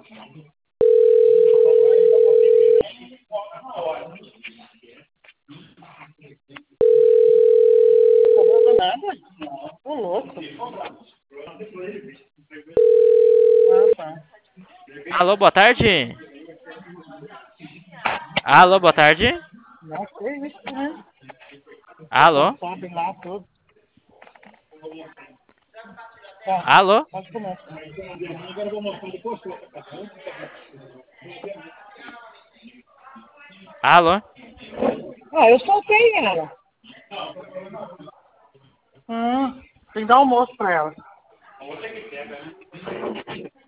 Não nada? Ô, louco. Ah, tá. Alô, boa tarde. Alô, boa tarde. Não sei isso, né? Alô, Sobe lá tudo. Tá, alô, pode comer. Agora eu vou mostrar depois. alô. Ah, eu soltei ela. Tem que dar almoço pra ela.